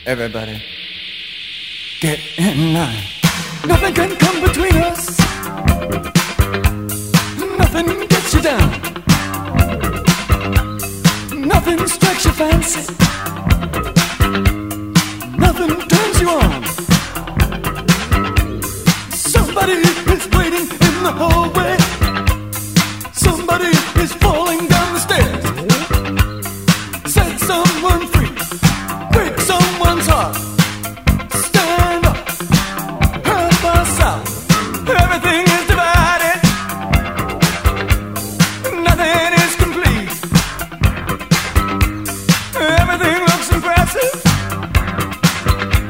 Everybody, get in line. Nothing can come between us. Nothing gets you down. Nothing strikes your fancy. Nothing turns you on. Somebody is waiting in the hallway. Somebody is falling down the stairs. Set someone free. Break someone's heart. Stand up. Help us out. Everything is divided. Nothing is complete. Everything looks impressive.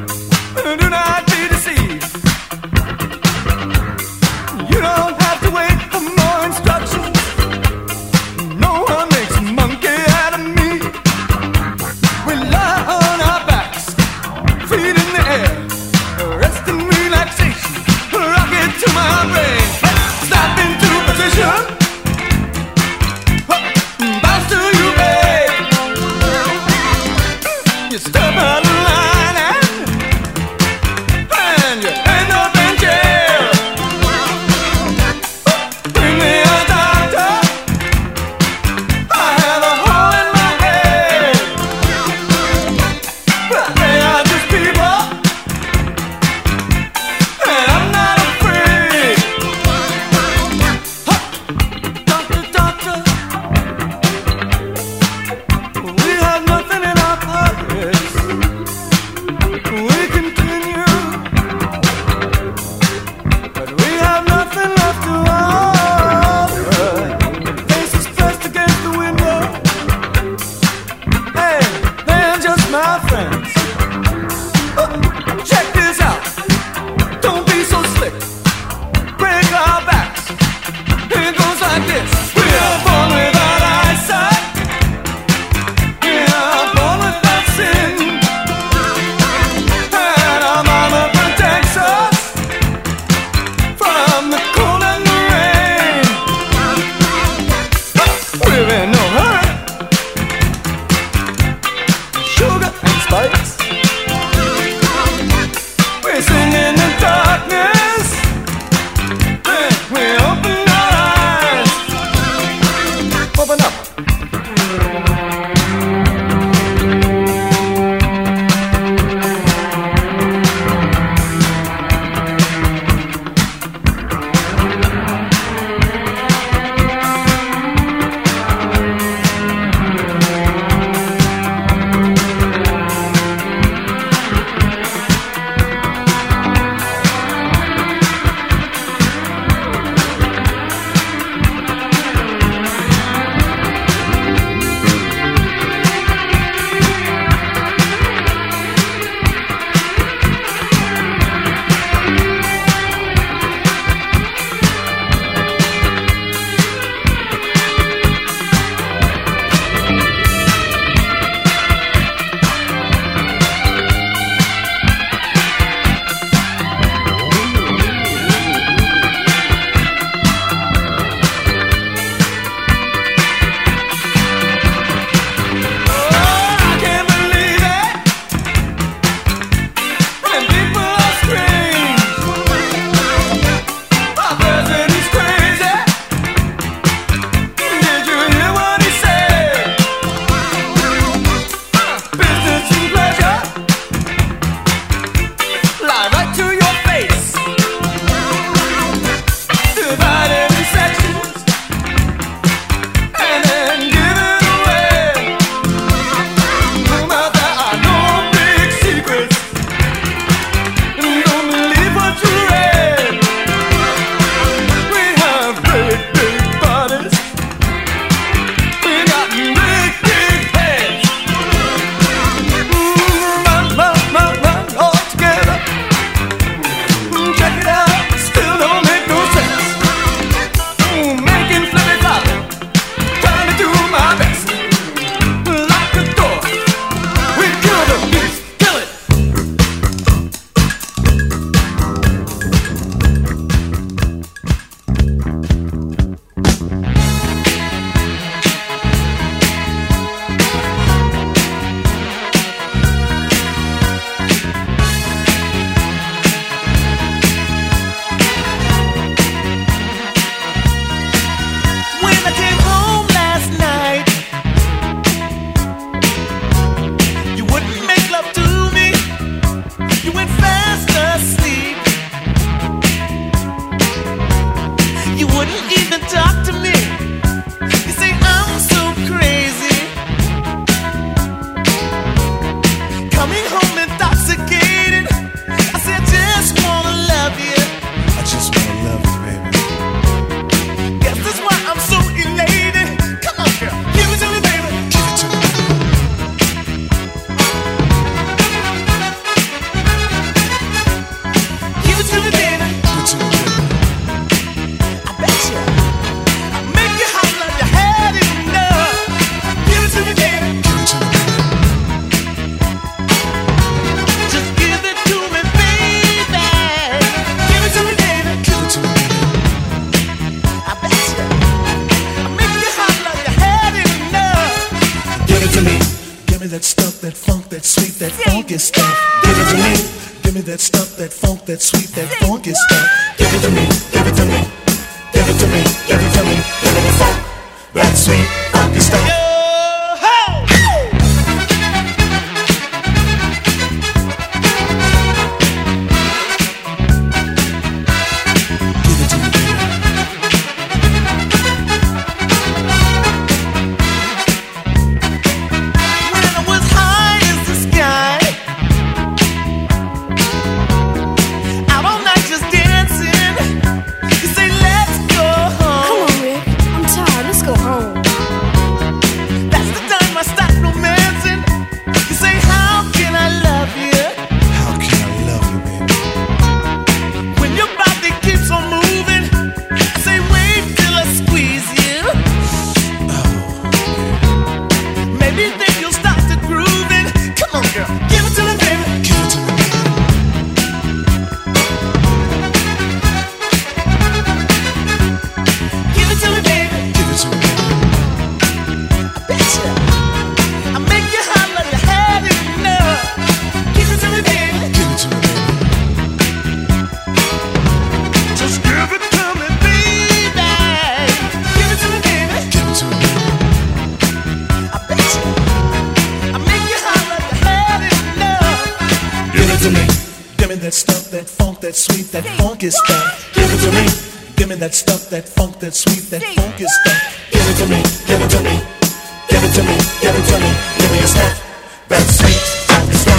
Do not be deceived. You don't have to wait. that stuff, that funk, that sweet, that funky stuff. Give it to me. Give me that stuff, that funk, that sweet, that funky stuff. Give it to me. Give it to me. Give it to me. Give it to me. Give me the funk, that sweet, funky stuff. That stuff, that funk, that sweet, that funky stuff. Give it to me, give it to me, give it to me, give it to me. Give me a stuff, that sweet, funky stuff.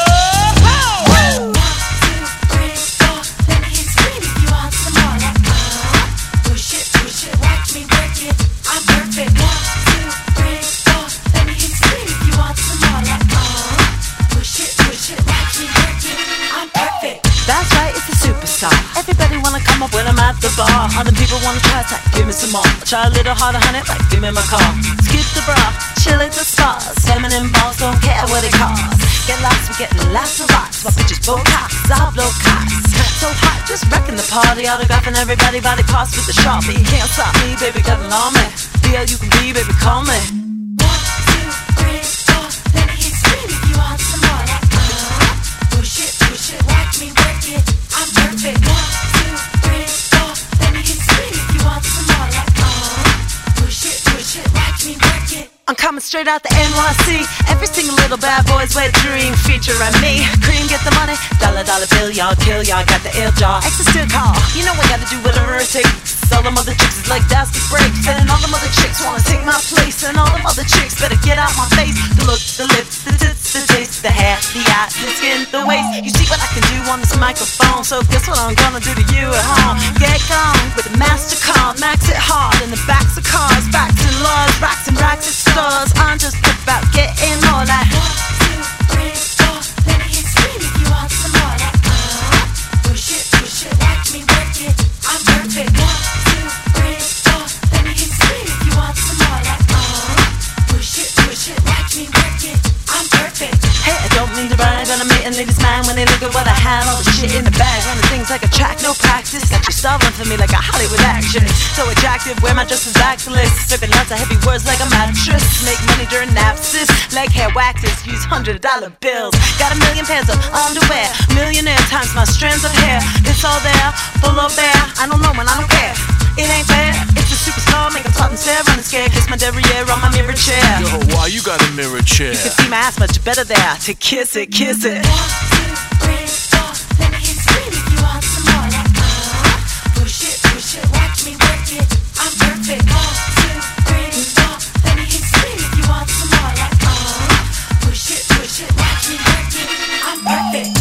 Other people wanna try to give me some more. Try a little harder, honey, like give me my car. Skip the bra, chill at the stars. Feminine balls don't care what it costs. Get lost, we're getting lots of rocks. My bitches blow cocks, I blow cocks. So hot, just wrecking the party. Autographing everybody, body parts with the Sharpie. Can't stop me, baby, got an army. Be all you can be, baby, call me. 1, 2, 3, 4, let me hear scream if you want some more. Like, push it, watch me work it. I'm perfect. 1, 2, 3, 4. I'm coming straight out the NYC. Every single little bad boy's wet dream featuring me. Cream, get the money, dollar bill, y'all kill, y'all got the ill jaw. Extra still call, you know I gotta do whatever it takes. All them other chicks is like that's the break. And all them other chicks wanna take my place. And all them other chicks better get out my face. The look, the lips, the tits, the taste, the hair, the eye, the skin, the waist. You see what I can do on this microphone. So guess what I'm gonna do to you at home? Get gone with the MasterCard, max it hard. In the backs of cars, backs and laws, racks and racks at stores. I'm just about getting more like 1, 2, 3, 4. Let me hear scream if you want some more. Like push it, watch me work it. I'm perfect. 1, 2, 3, 4. Let me hear scream if you want some more. Like push it, watch me work it. I'm perfect. Hey, I don't mean to brag, but I'm making ladies mad when they look at what I have. All the shit in the bag, running things like a track, no practice. Got you starving for me like a Hollywood actress. So attractive, wear my dress is backless. Sipping lots of heavy words like a mattress. Make money during naps, leg hair waxes, use $100 bills. Got a million pairs of underwear, millionaire times my strands of hair. It's all there, full of air. I don't know when I don't care. It ain't fair, it's a superstar, make them talk and stare, running scared, kiss my derriere on my mirror chair. Yo, why you got a mirror chair? You can see my ass much better there, to kiss it, kiss it. 1, 2, 3, 4, let me hear scream if you want some more. Like, push it, watch me work it, I'm perfect. 1, 2, 3, 4, let me hear scream if you want some more. Like, push it, watch me work it, I'm perfect.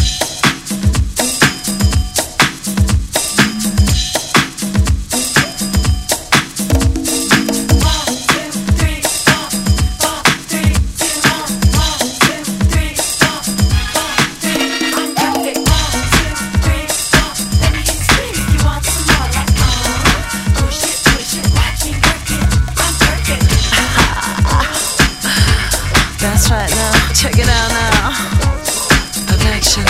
Right now, check it out now. Perfection.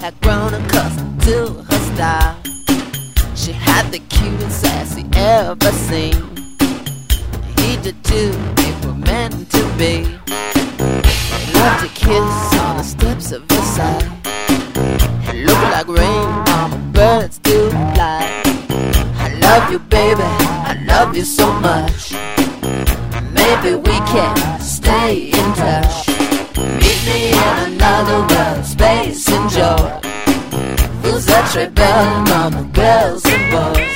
had grown accustomed to her style. She had the cutest ass he ever seen. He did too, they were meant to be. He loved to kiss on the steps of Versailles. It looked like rain on the birds do fly. I love you, baby, I love you so much. Maybe we can stay in touch. Meet me in another world, space and joy. Vous êtes très belles, mama, girls and boys.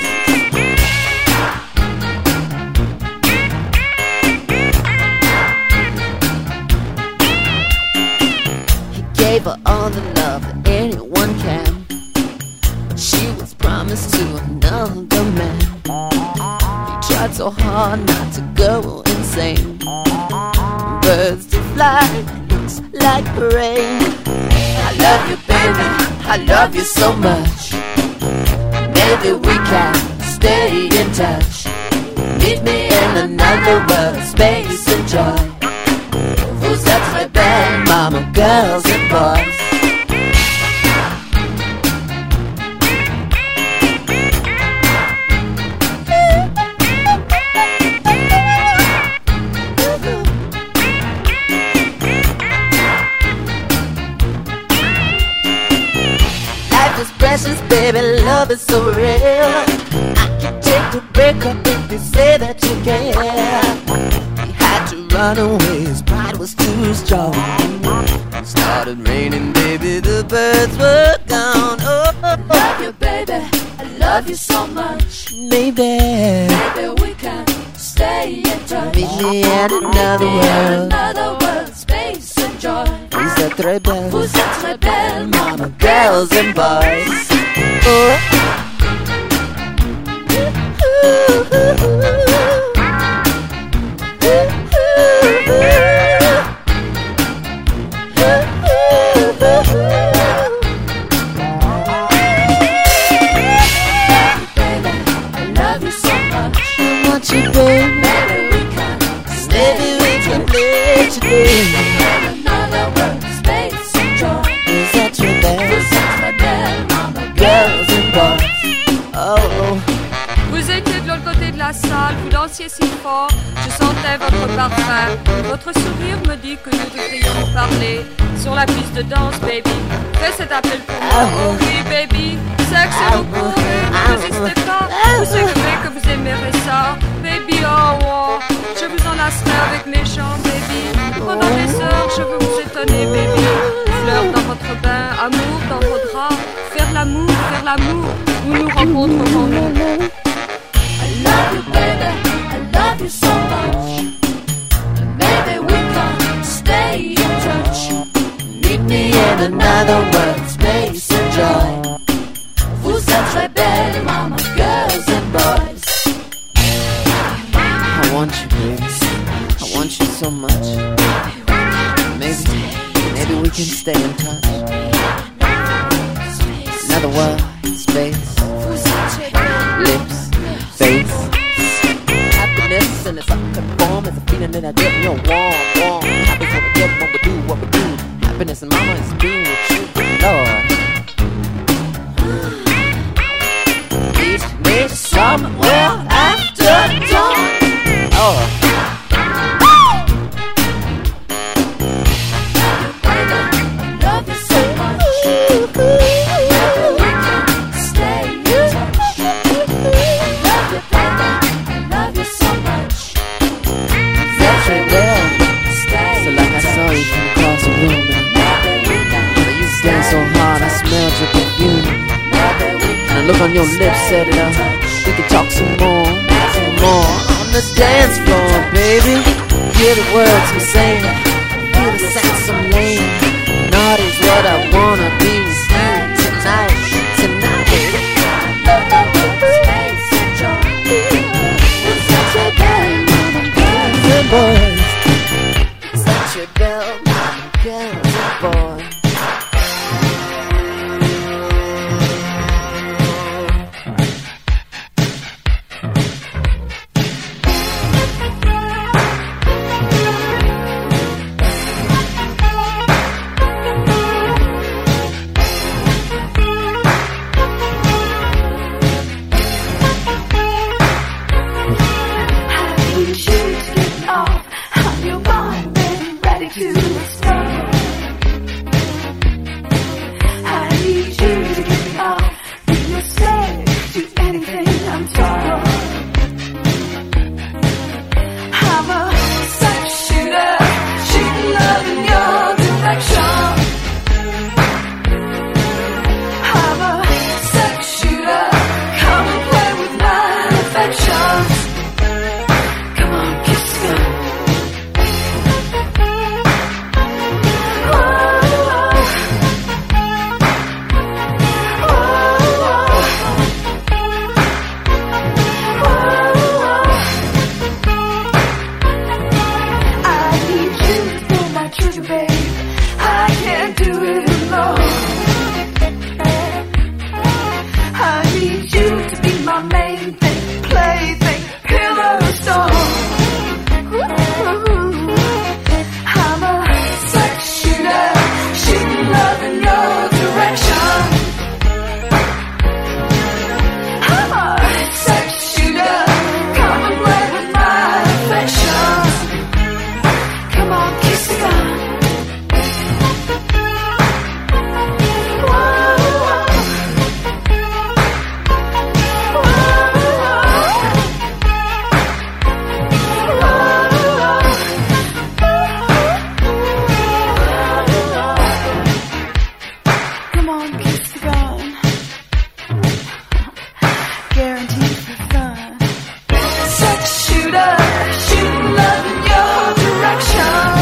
He gave her all the love that anyone can. She was promised to another man. He tried so hard not to go insane. Birds to fly, looks like rain. I love you, baby, I love you so much. Maybe we can stay in touch. Meet me in another world, space and joy. Vous êtes très belles, mama, girls and boys. Precious, baby, love is so real. I can take the break up if you say that you can. He had to run away, his pride was too strong. It started raining, baby, the birds were gone. Oh, I love you, baby, I love you so much. Maybe we can stay in touch. Meet me in another world, space and joy. Vous êtes très belles, mama, girls and boys. Oh. Baby, I love you so much. I want you, baby. Maybe we can play today. Another world, space and joy. Vous êtes très belles, mama, girls and boys. Oh. Vous étiez de l'autre côté de la salle, vous dansiez si fort, je sentais votre parfum. Votre sourire me dit que nous devrions nous parler sur la piste de danse, baby. Fais cet appel pour moi. Oh oui, baby, sexe et repos, ne résistez pas. Vous savez que vous aimerez ça, baby. Oh, oh, je vous enlacerai avec mes chants, baby. Pendant des heures, je veux vous étonner, baby. Fleurs dans votre bain, amour dans vos draps. Faire l'amour, nous nous rencontrerons, nous. I love you, baby, I love you so much. Maybe we can stay in touch. Meet me in another world, space and joy. Vous êtes très belles, mama, girls and boys. I want you, baby, I want you so much. Maybe we can stay in touch. Another world, space, lips, face. Happiness in its uncut form is a feeling that I get real warm. Happy when we get what we do. Happiness and mama is being with you, Lord. Meet me somewhere after dawn. Oh. Look on your lips, set it up. We can talk some more on the dance floor, baby. Hear the words we saying, feel the sense I'm laying. Naughty's what I wanna be with you tonight. Such a bell, mama, girls and boys. Such a bell, mama, girls and boys. on, kiss the gun. Guaranteed for fun. Sex shooter, shooting love in your direction.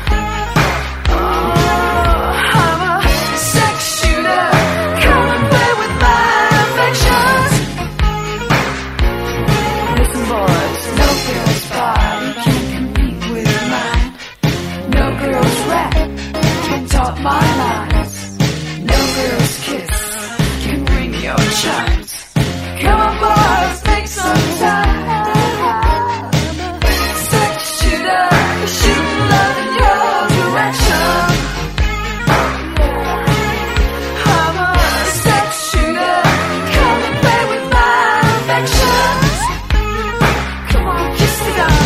Oh, I'm a sex shooter. Come and play with my affections. Listen, boys, no girl's body can compete with mine. No girl's rap can top my lines. No girl's kiss can ring your chimes. Come on, boys, make some time. Sex shooter, shooting love in your direction. I'm a sex shooter. Come and play with my affections. Come on, kiss the gun.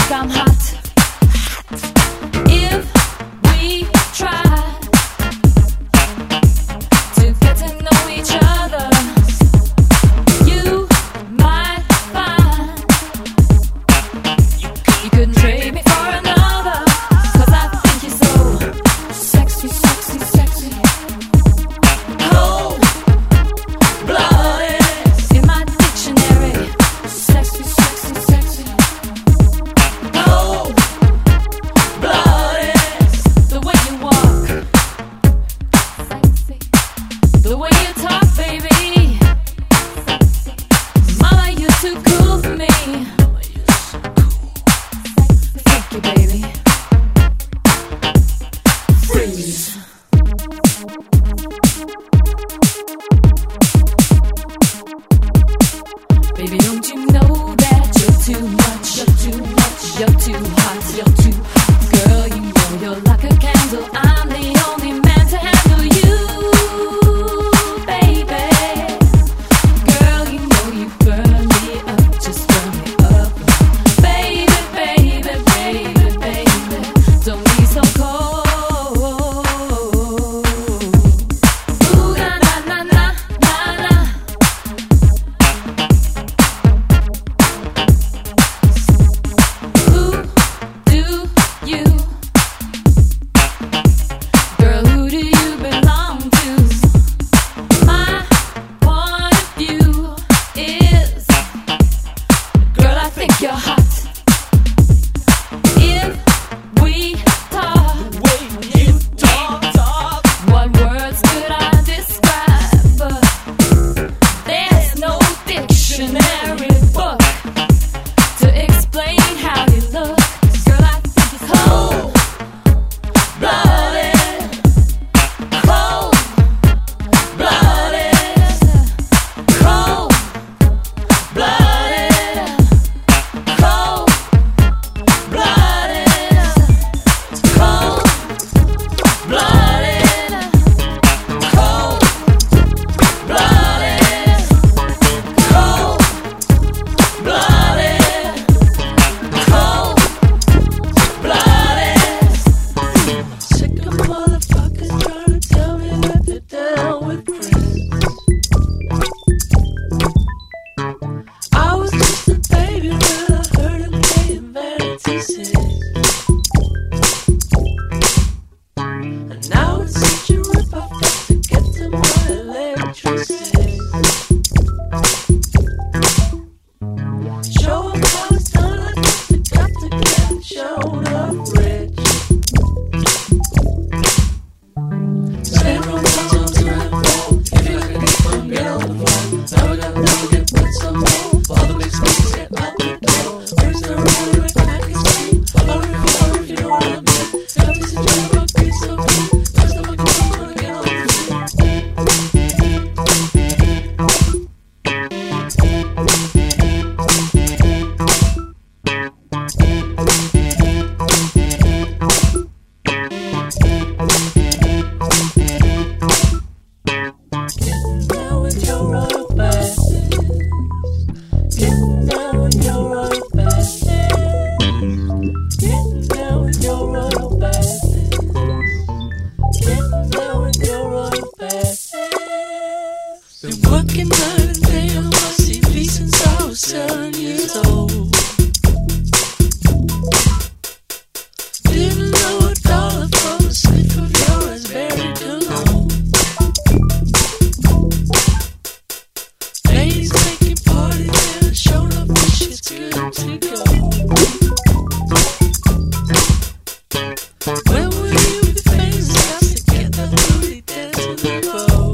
I'm hot. If we try to get to know each other, you might find you couldn't trade me for another. 'Cause I think you're so sexy, sexy, sexy. Cold blooded in my dictionary. Sexy, sexy, sexy. Cold blooded. The way you walk, sexy. The way you talk, baby. Mama, you're too cool for me. Thank you, baby. Freeze. Baby, don't you know that you're too much? You're too much. You're too hot. You're too hot. Girl, you know you're like a candle. I'm the only man to handle you, baby. Girl, you know you burn me up. Just burn me up. Baby, baby, baby, baby. Don't be so cold. Ooh, na na na na na na. Who do you? Girl, who do you belong to? My point of view is, girl, I think you're hot. If we talk, what words could I describe? But there's no dictionary book to explain how you look. Girl, I think it's cold blooded, cold blooded, cold blooded, cold blooded, cold blooded, cold blooded, cold blooded, cold blooded. Sick of motherfuckers trying to tell me that they're down with friends. I was just a baby when I heard him playing Vanity Six. And now it's such a rip-off just to get to my electricity. Show 'em how it's done, I guess we got to get shown up rich. Stand on the phone, if you can get from, get on the phone. Now we gotta go get with some more. All the big speakers get out the door. Where's the road with Mackie Street? Or if you know what I mean. Got this job, I'll be so good. First time I get on, gonna get on the Getting down with your royal badness. Getting down with your royal badness. Getting down with your royal badness. Getting down with your royal badness. Been working night and day on my CV since I was 7 years old. Didn't know a dollar from a slip of your raspberry cologne. Ladies making parties and I showed up when shit's good to go. When will you be famous enough to get that booty dancing the road?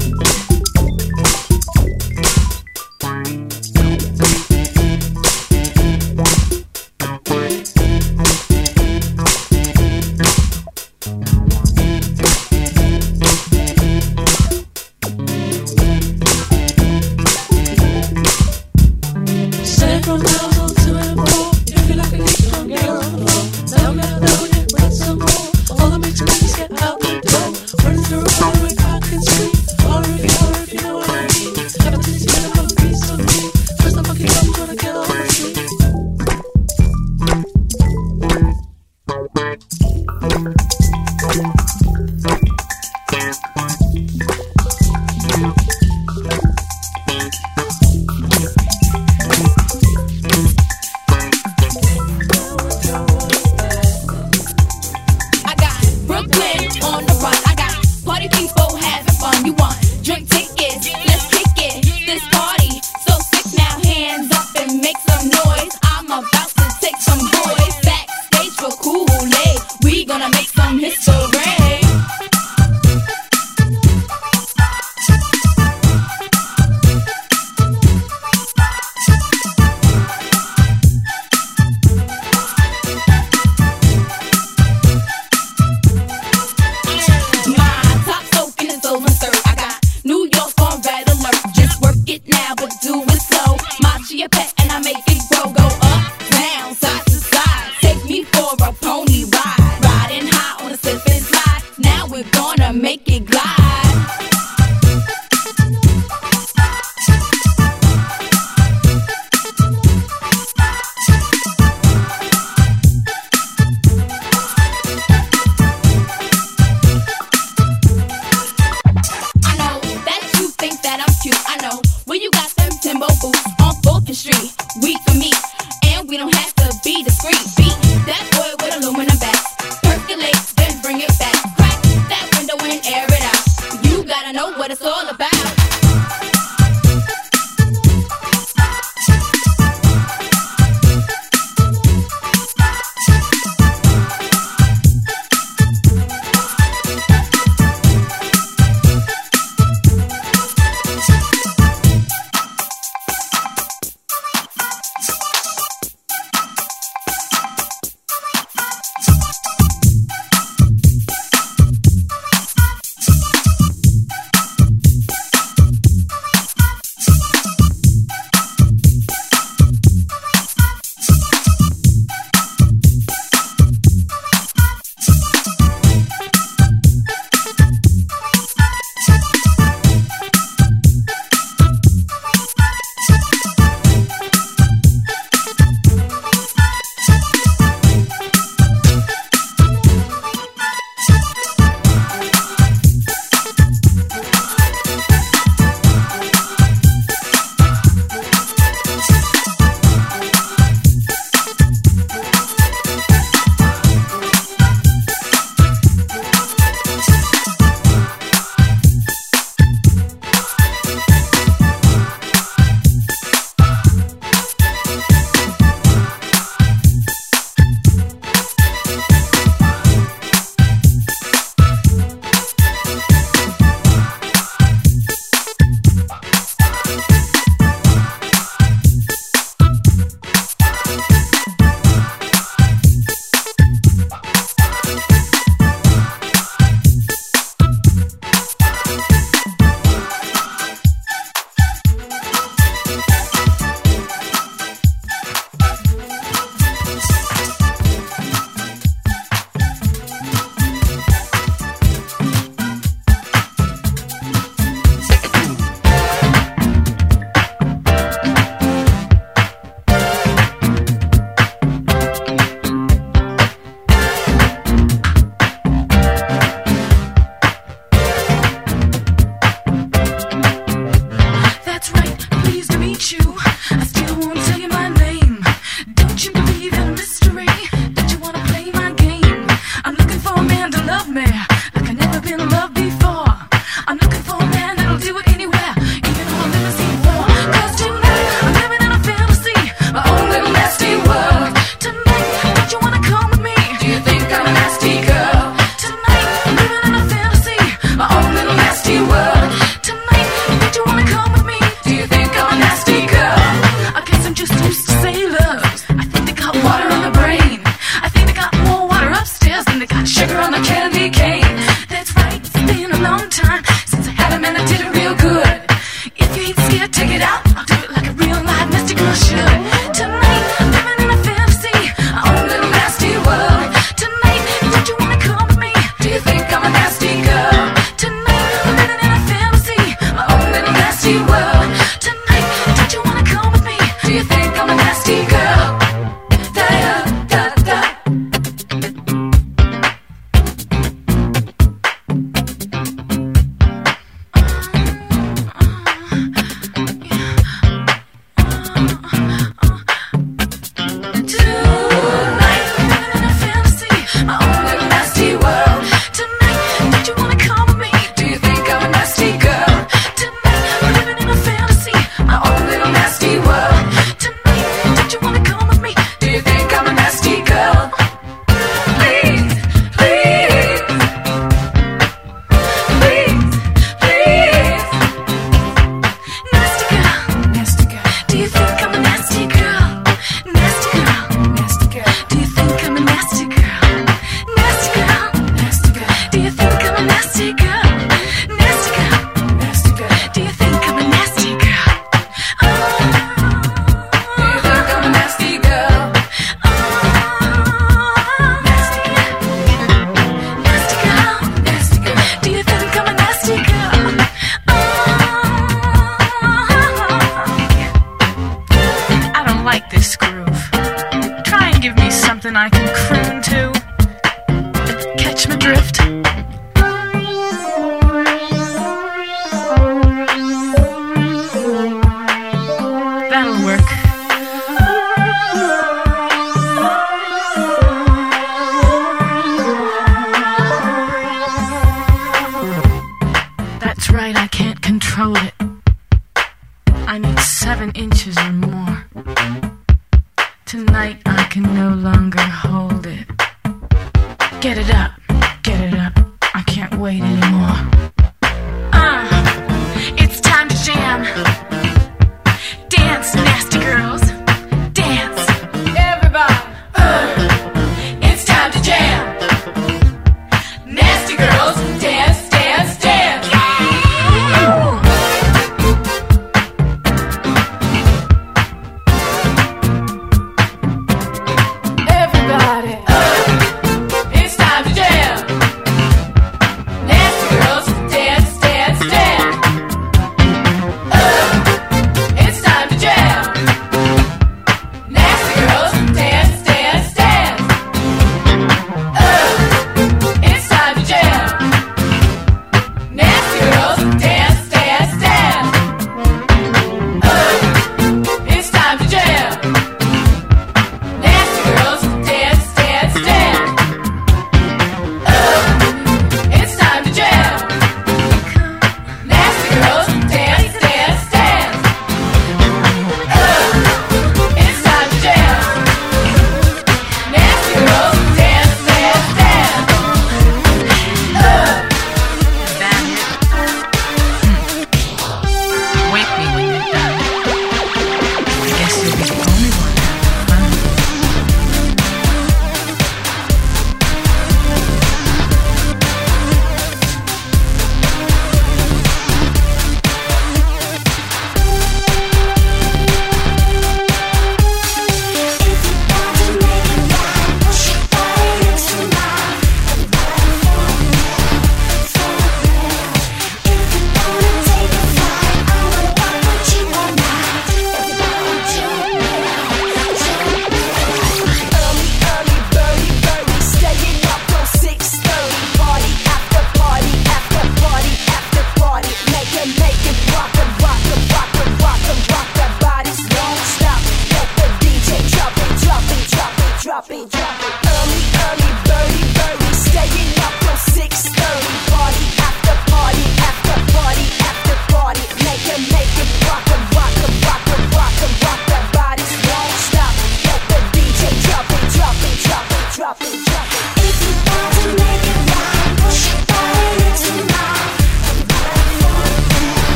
Several miles on to and more. roll, go up, down, side to side. Take me for a pony ride. Riding high on a slip and slide. Now we're gonna make it glide. Street, we can meet, and we don't have to be discreet. Beat that boy with aluminum back, percolate, then bring it back. Crack that window and air it out. You gotta know what it's all about. something I can croon to. Catch my drift? That'll work. That's right, I can't control it. I need 7 inches or more. Tonight I can no longer hold it. Get it up, I can't wait anymore. It's time to jam. Dance, nasty girls, dance. Everybody, it's time to jam. Nasty girls, dance, dance, dance. Everybody, it's time to jam. Nasty girls, dance, dance, dance. It's time to jam.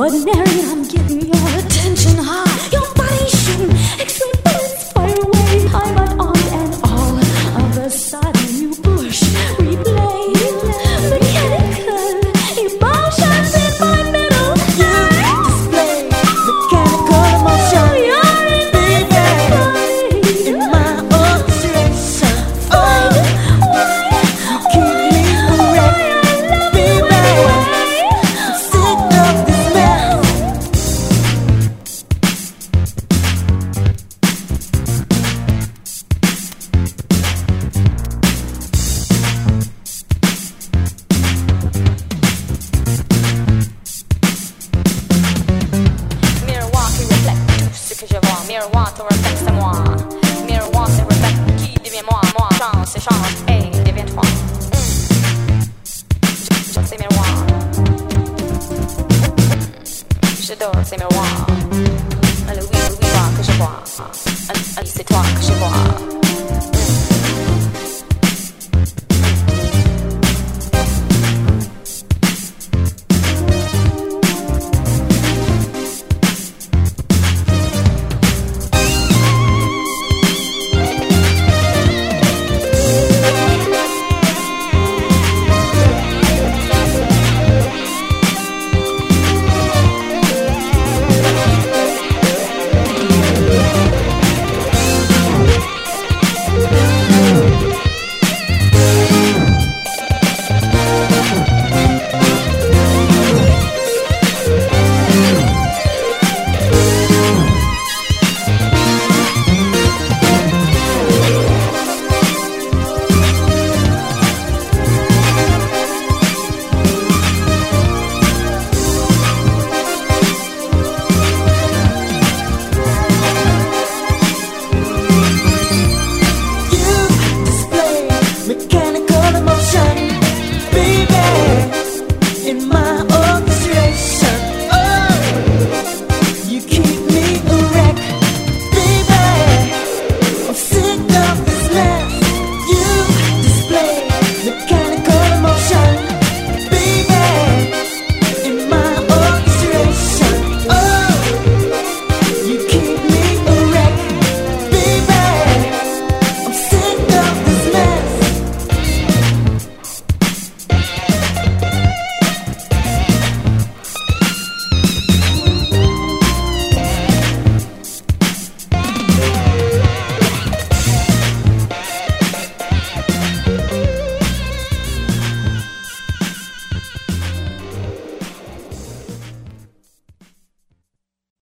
ordinary. I'm getting your attention high. Your body shooting extreme bullets fire away. I'm an on and all of a sudden you push, replay, mechanical emotions in my middle. You display mechanical emotion, baby, in my obsession. Oh, you keep me erect, baby. I'm sick of this mess. Miroir qui reflète tout ce que je vois. Miroir te reflète, c'est moi. Miroir te reflète qui devient moi. Moi, chance et chance, hey, deviens-toi. J'adore ces miroirs. J'adore ces miroirs. Le oui, oui, que je vois. C'est toi que je vois.